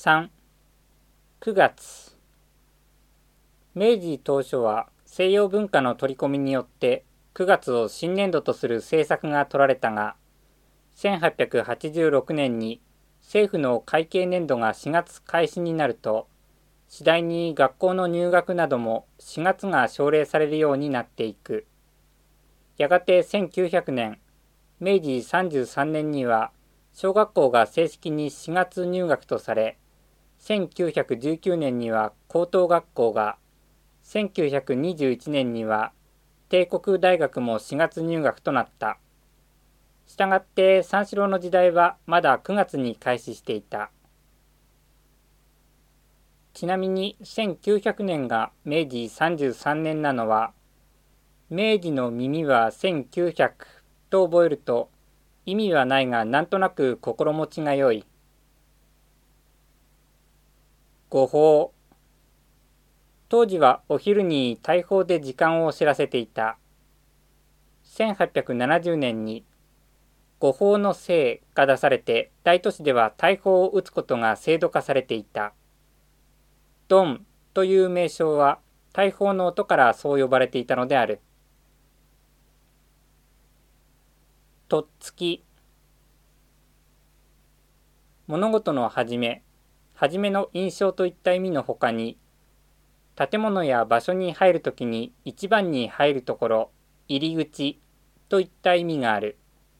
3、9月。明治当初は西洋文化の取り込みによって9月を新年度とする政策が取られたが、1886年に政府の会計年度が4月開始になると、次第に学校の入学なども4月が奨励されるようになっていく。やがて1900年、明治33年には小学校が正式に4月入学とされ、1919年には高等学校が、1921年には帝国大学も4月入学となった。したがって三四郎の時代はまだ9月に開始していた。ちなみに1900年が明治33年なのは、明治の耳は1900と覚えると意味はないがなんとなく心持ちが良い。誤報。当時はお昼に大砲で時間を知らせていた。1870年に誤報の制が出されて大都市では大砲を撃つことが制度化されていた。ドンという名称は大砲の音からそう呼ばれていたのである。とっつき。物事の始めの印象といった意味のほかに、建物や場所に入るときに一番に入るところ、入り口といった意味がある。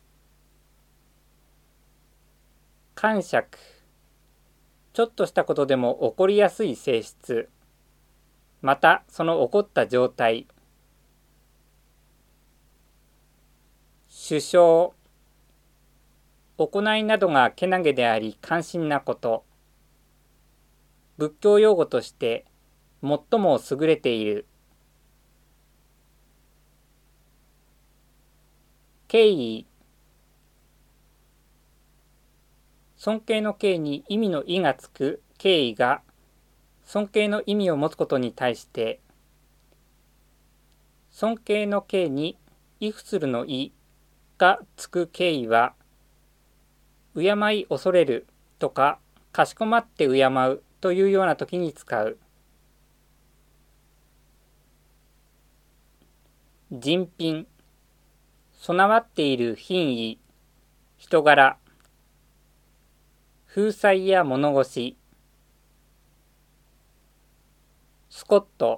癇癪。ちょっとしたことでも起こりやすい性質。またその起こった状態。殊勝。行いなどがけなげであり関心なこと。仏教用語として最も優れている。敬意。尊敬の敬に意味の意がつく敬意が尊敬の意味を持つことに対して、尊敬の敬に畏怖するの意がつく敬意は、敬い恐れるとかかしこまって敬うというような時に使う。人品。備わっている品位、人柄。風采や物腰。スコット。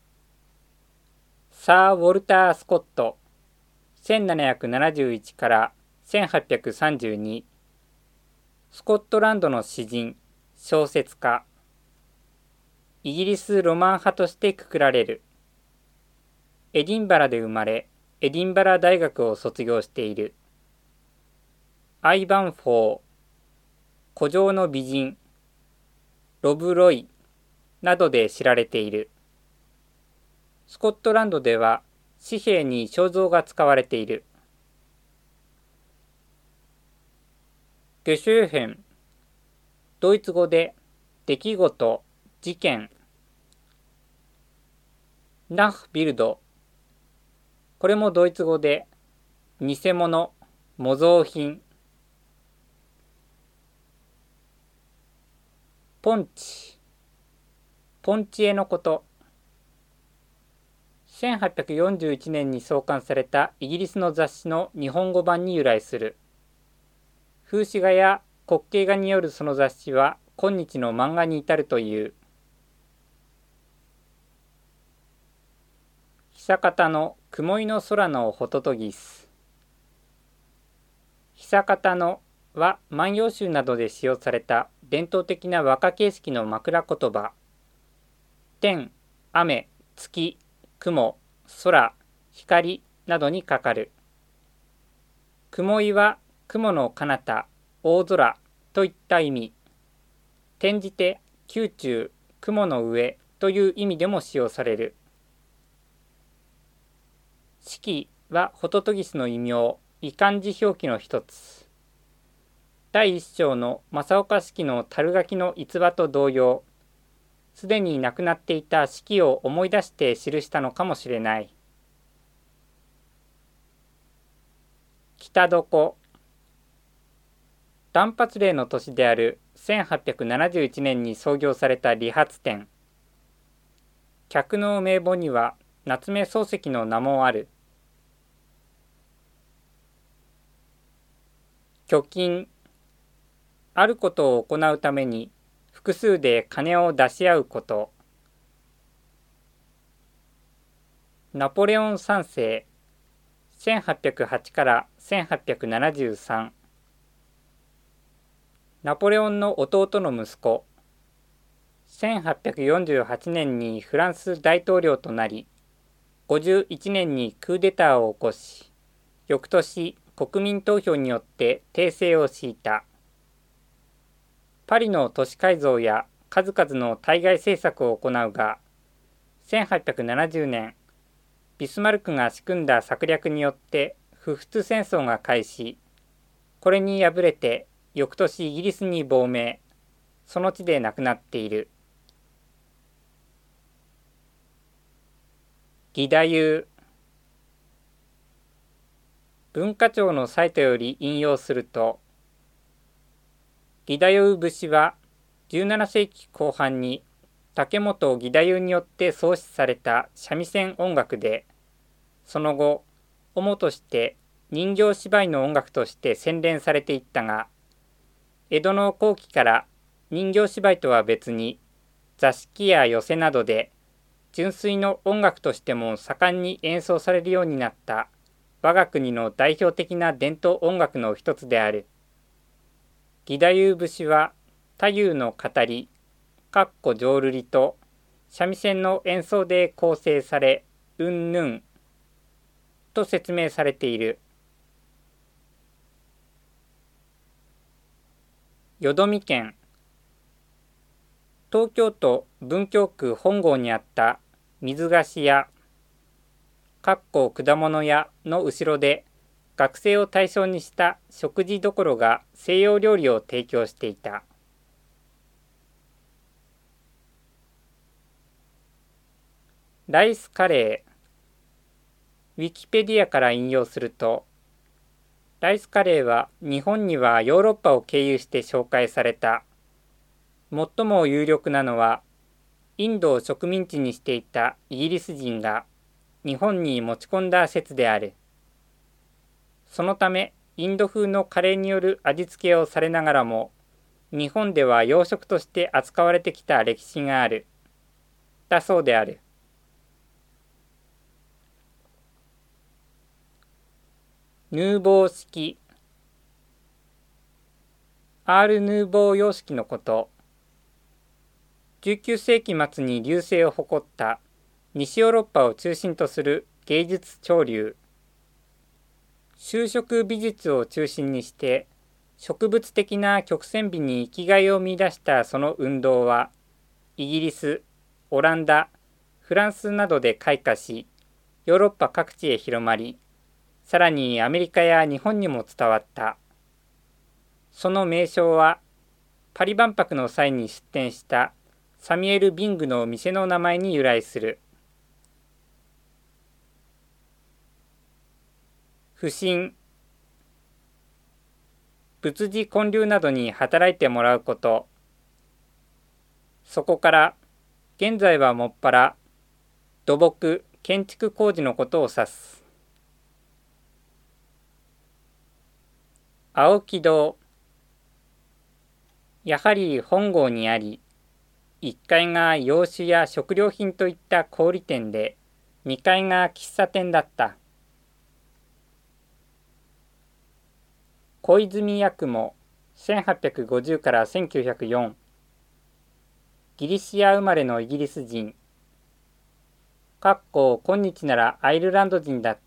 サー・ウォルター・スコット、1771から1832。スコットランドの詩人、小説家。イギリスロマン派としてくくられる。エディンバラで生まれ、エディンバラ大学を卒業している。アイバン・フォー、古城の美人、ロブ・ロイなどで知られている。スコットランドでは紙幣に肖像が使われている。ゲシューヘン、ドイツ語で出来事、事件。ナフビルド、これもドイツ語で偽物、模造品。ポンチ、ポンチエのこと。1841年に創刊されたイギリスの雑誌の日本語版に由来する。風刺画や滑稽画によるその雑誌は今日の漫画に至るという。久方の雲井の空のホトトギス。久方のは万葉集などで使用された伝統的な和歌形式の枕言葉。天、雨、月、雲、空、光などにかかる。雲井は雲の彼方、大空といった意味。転じて宮中、雲の上という意味でも使用される。四季はホトトギスの異名、異漢字表記の一つ。第一章の正岡子規の樽書きの逸話と同様、すでに亡くなっていた子規を思い出して記したのかもしれない。北床。 断髪令の年である1871年に創業された理髪店。客の名簿には夏目漱石の名もある。挙金。あることを行うために複数で金を出し合うこと。ナポレオン三世。1808から1873。ナポレオンの弟の息子。1848年にフランス大統領となり、51年にクーデターを起こし、翌年国民投票によって帝政を敷いた。パリの都市改造や数々の対外政策を行うが、1870年、ビスマルクが仕組んだ策略によって不仏戦争が開始。これに敗れて翌年イギリスに亡命。その地で亡くなっている。義太夫。文化庁のサイトより引用すると、義太夫節は17世紀後半に竹本義太夫によって創始された三味線音楽で、その後、主として人形芝居の音楽として洗練されていったが、江戸の後期から人形芝居とは別に座敷や寄席などで純粋の音楽としても盛んに演奏されるようになった我が国の代表的な伝統音楽の一つである。義太夫節は太夫の語り、浄瑠璃と三味線の演奏で構成され、うんぬんと説明されている。よどみ県。東京都文京区本郷にあった水菓子屋、果物屋の後ろで学生を対象にした食事処が西洋料理を提供していた。ライスカレー。ウィキペディアから引用すると、ライスカレーは日本にはヨーロッパを経由して紹介された。最も有力なのは、インドを植民地にしていたイギリス人が日本に持ち込んだ説である。そのため、インド風のカレーによる味付けをされながらも、日本では洋食として扱われてきた歴史がある。だそうである。ヌーボー式。アール・ヌーボー様式のこと。19世紀末に隆盛を誇った西ヨーロッパを中心とする芸術潮流。修飾美術を中心にして植物的な曲線美に生きがいを見出したその運動は、イギリス、オランダ、フランスなどで開花し、ヨーロッパ各地へ広まり、さらにアメリカや日本にも伝わった。その名称は、パリ万博の際に出展したサミュエル・ビングの店の名前に由来する。不審。仏事建立などに働いてもらうこと。そこから、現在はもっぱら土木・建築工事のことを指す。青木堂。やはり本郷にあり、1階が洋酒や食料品といった小売店で、2階が喫茶店だった。小泉八雲、1850から1904。ギリシア生まれのイギリス人。今日ならアイルランド人だった。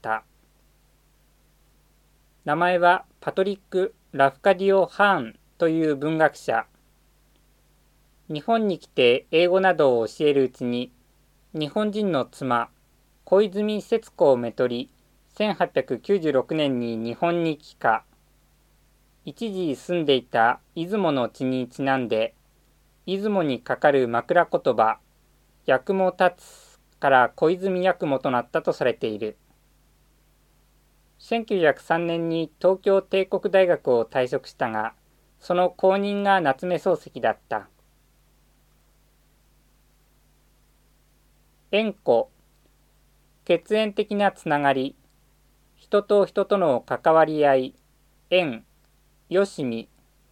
名前はパトリック・ラフカディオ・ハーンという文学者。日本に来て英語などを教えるうちに、日本人の妻、小泉節子をめとり、1896年に日本に帰化。一時住んでいた出雲の地にちなんで、出雲にかかる枕言葉、八雲立つから小泉八雲となったとされている。1903年に東京帝国大学を退職したが、 その後任が夏目漱石だった。縁故、血縁的なつながり、人と人との関わり合い、縁、よしみ。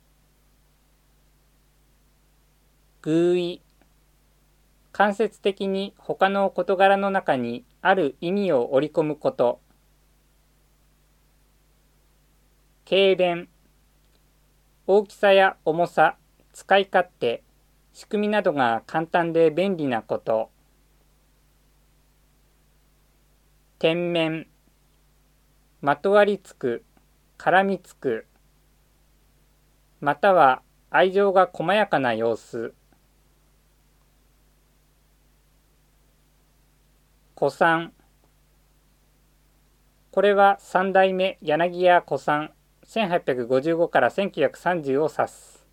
偶意、間接的に他の事柄の中にある意味を織り込むこと。軽便、大きさや重さ、使い勝手、仕組みなどが簡単で便利なこと。天面、まとわりつく、絡みつく、または愛情が細やかな様子。古参、これは三代目柳家古参1855から1930を指す。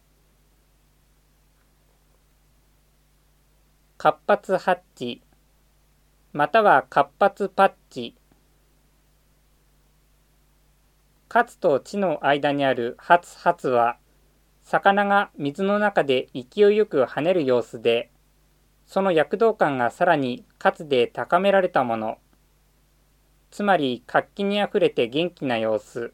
活発ハッチ、または活発パッチ。カツとチの間にあるハツハツは、魚が水の中で勢いよく跳ねる様子で、その躍動感がさらにカツで高められたもの。つまり活気にあふれて元気な様子。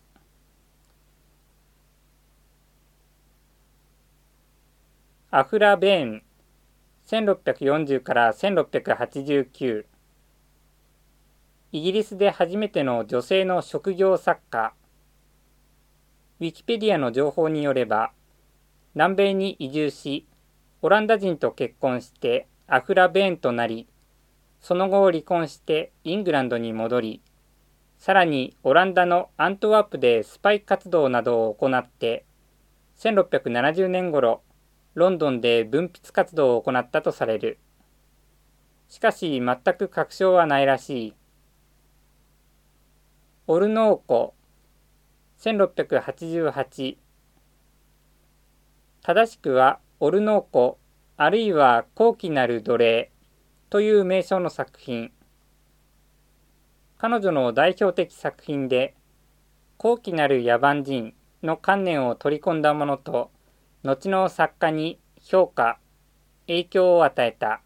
アフラ・ベーン1640から1689。イギリスで初めての女性の職業作家。ウィキペディアの情報によれば、南米に移住し、オランダ人と結婚してアフラ・ベーンとなり、その後離婚してイングランドに戻り、さらにオランダのアントワープでスパイ活動などを行って、1670年頃、ロンドンで文筆活動を行ったとされる。しかし全く確証はないらしい。オルノーコ1688。正しくはオルノーコあるいは高貴なる奴隷という名称の作品。彼女の代表的作品で、高貴なる野蛮人の観念を取り込んだものと、後の作家に評価、影響を与えた。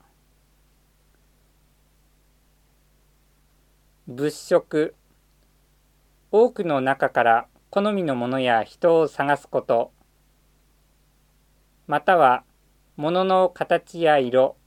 物色、多くの中から好みのものや人を探すこと、または物の形や色。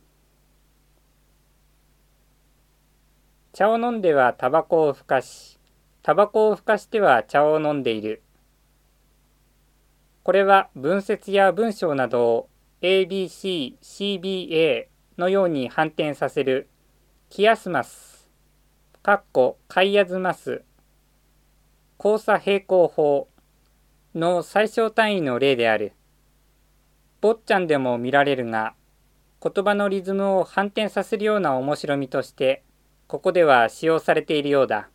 茶を飲んではタバコをふかし、タバコをふかしては茶を飲んでいる。これは文節や文章などを ABC、CBA のように反転させるキアスマス、カイアズマス、交差平行法の最小単位の例である。坊ちゃんでも見られるが、言葉のリズムを反転させるような面白みとして、ここでは使用されているようだ。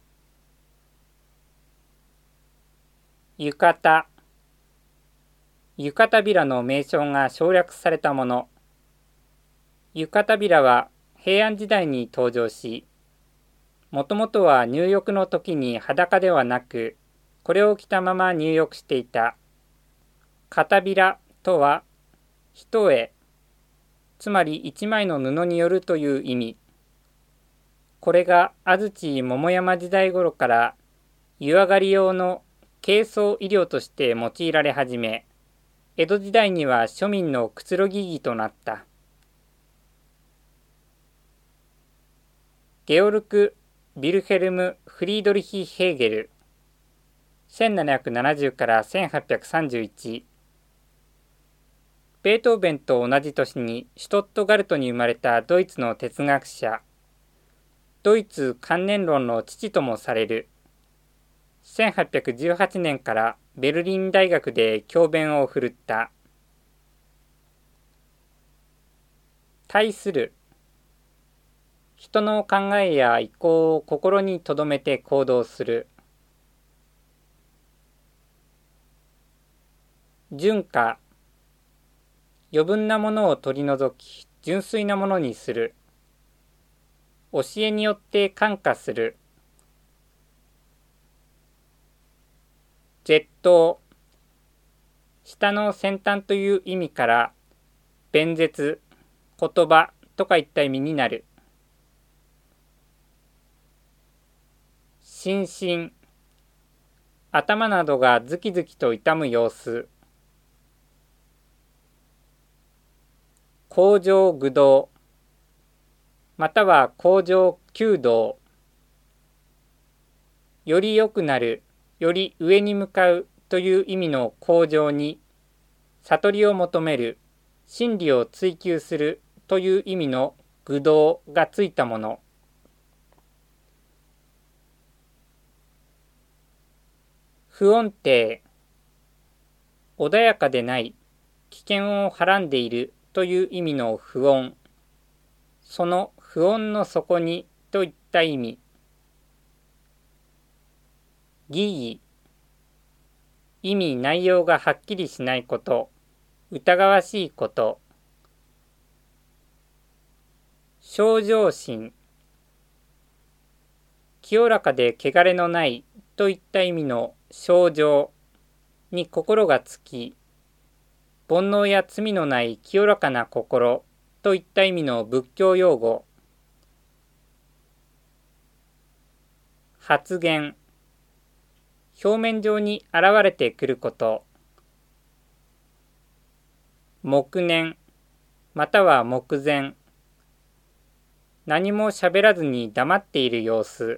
浴衣、浴衣びらの名称が省略されたもの。浴衣びらは平安時代に登場し、もともとは入浴の時に裸ではなく、これを着たまま入浴していた。片びらとは、一重、つまり一枚の布によるという意味。これが安土桃山時代頃から湯上がり用の軽装衣料として用いられ始め、江戸時代には庶民のくつろぎ着となった。ゲオルク・ヴィルヘルム・フリードリヒ・ヘーゲル1770から1831。ベートーベンと同じ年にシュトットガルトに生まれたドイツの哲学者、ドイツ観念論の父ともされる。1818年からベルリン大学で教鞭を振るった。対する、人の考えや意向を心に留めて行動する。純化、余分なものを取り除き純粋なものにする。教えによって感化する。絶倒、 下の先端という意味から弁舌、言葉とかいった意味になる。心身、頭などがズキズキと痛む様子。向上愚動、または向上弓道。より良くなる、より上に向かうという意味の向上に、悟りを求める、真理を追求するという意味の愚動がついたもの。不穏定、穏やかでない、危険をはらんでいるという意味の不穏。その不穏の底にといった意味。疑義、意味内容がはっきりしないこと、疑わしいこと。正常心、清らかで汚れのないといった意味の正常に心がつき、煩悩や罪のない清らかな心といった意味の仏教用語。発現、表面上に現れてくること。黙念、または目前、何も喋らずに黙っている様子。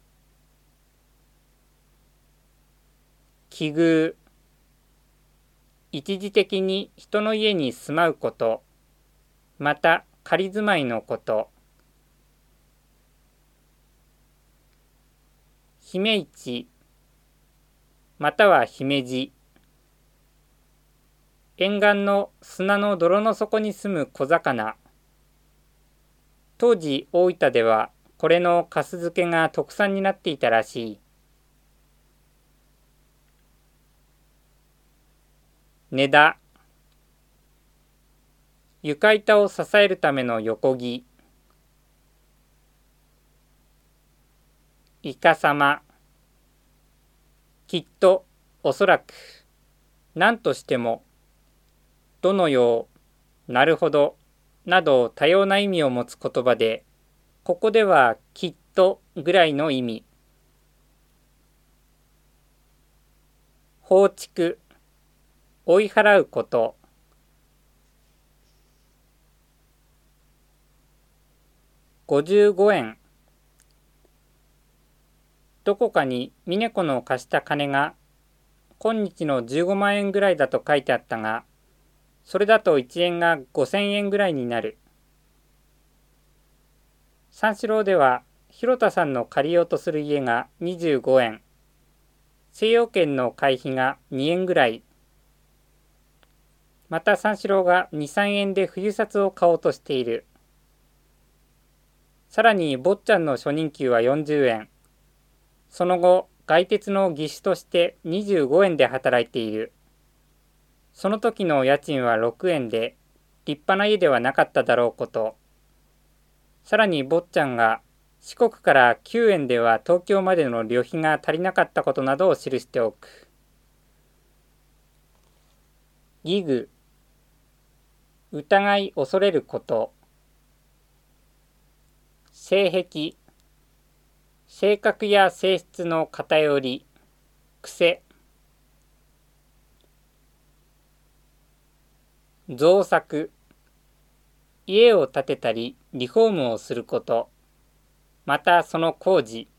奇遇、一時的に人の家に住まうこと、また仮住まいのこと。姫市、または姫路。沿岸の砂の泥の底に住む小魚。当時大分ではこれのかす漬けが特産になっていたらしい。根田、床板を支えるための横木。いかさま、きっと、おそらく、何としても、どのよう、なるほど、など多様な意味を持つ言葉で、ここではきっとぐらいの意味。放逐、追い払うこと。55円。どこかに峰子の貸した金が今日の15万円ぐらいだと書いてあったが、それだと1円が5000円ぐらいになる。三四郎では広田さんの借りようとする家が25円。西洋圏の会費が2円ぐらい。また三四郎が2、3円で冬札を買おうとしている。さらに坊ちゃんの初任給は40円。その後、外鉄の技師として25円で働いている。その時の家賃は6円で、立派な家ではなかっただろうこと。さらに坊ちゃんが四国から9円では東京までの旅費が足りなかったことなどを記しておく。疑具、疑い恐れること。性癖、性格や性質の偏り、癖。造作、家を建てたりリフォームをすること、またその工事。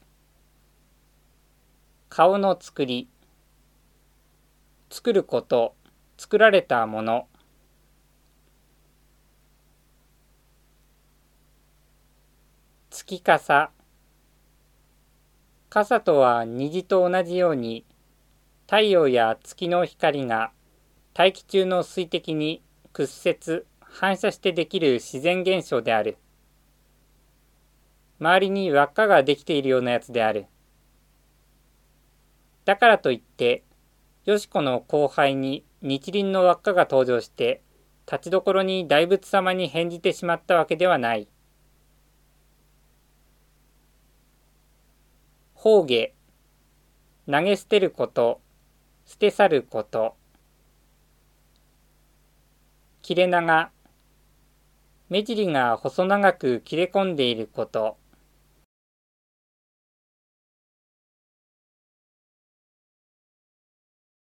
顔の作り、作ること、作られたもの。月笠、傘とは虹と同じように太陽や月の光が大気中の水滴に屈折反射してできる自然現象である。周りに輪っかができているようなやつである。だからといってよしこの後輩に日輪の輪っかが登場して立ちどころに大仏様に返じてしまったわけではない。放下、投げ捨てること、捨て去ること。 切れ長。目尻が細長く切れ込んでいること。